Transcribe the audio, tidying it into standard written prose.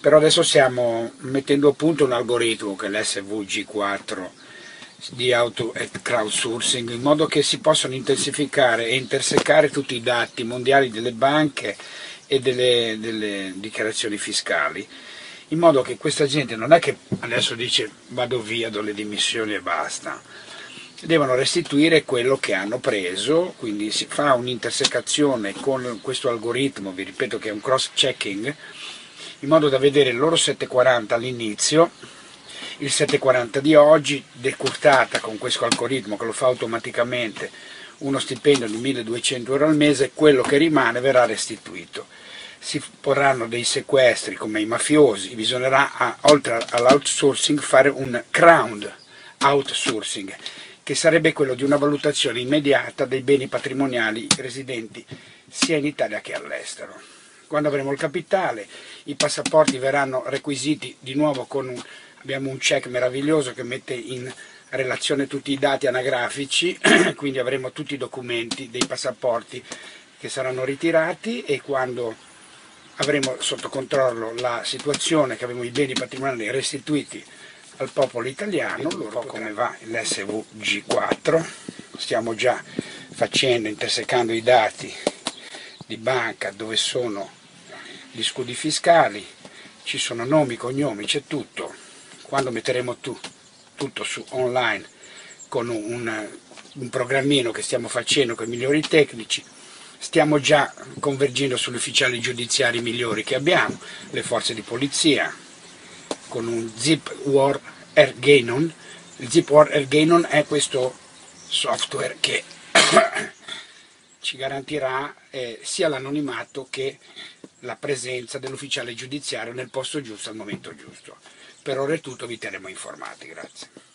Però adesso stiamo mettendo a punto un algoritmo che è l'SVG4 di auto e crowdsourcing, in modo che si possano intensificare e intersecare tutti i dati mondiali delle banche e delle dichiarazioni fiscali, in modo che questa gente non è che adesso dice vado via, do le dimissioni e basta, devono restituire quello che hanno preso, quindi si fa un'intersecazione con questo algoritmo, vi ripeto che è un cross-checking, in modo da vedere il loro 740 all'inizio, il 740 di oggi, decurtata con questo algoritmo che lo fa automaticamente uno stipendio di 1200 euro al mese, quello che rimane verrà restituito. Si porranno dei sequestri come i mafiosi, bisognerà oltre all'outsourcing fare un crowd outsourcing, che sarebbe quello di una valutazione immediata dei beni patrimoniali residenti sia in Italia che all'estero. Quando avremo il capitale, i passaporti verranno requisiti di nuovo abbiamo un check meraviglioso che mette in relazione tutti i dati anagrafici, quindi avremo tutti i documenti dei passaporti che saranno ritirati, e quando avremo sotto controllo la situazione, che avremo i beni patrimoniali restituiti al popolo italiano, loro come va l'SVG4, stiamo già intersecando i dati di banca dove sono gli scudi fiscali, ci sono nomi, cognomi, c'è tutto. Quando metteremo tutto su online con un programmino che stiamo facendo con i migliori tecnici, stiamo già convergendo sugli ufficiali giudiziari migliori che abbiamo, le forze di polizia, con un ZipWorks Ergenon. Il ZipWorks Ergenon è questo software che ci garantirà sia l'anonimato che la presenza dell'ufficiale giudiziario nel posto giusto al momento giusto. Per ora è tutto, vi terremo informati, grazie.